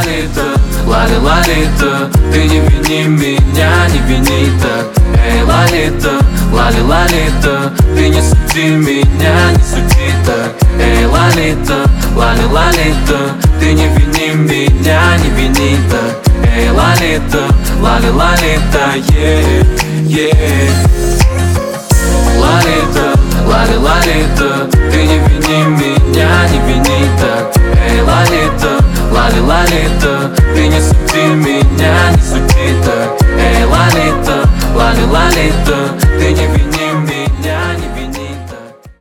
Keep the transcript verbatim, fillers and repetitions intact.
лалита, лали лалита, ты не вини меня, не вини так. Эй, лалита, лали лалита, ты не суди меня, не суди так. Эй, лалита, лали лалита, ты не вини меня, не вини так. Эй, лалита, лали лалита, yeah, yeah.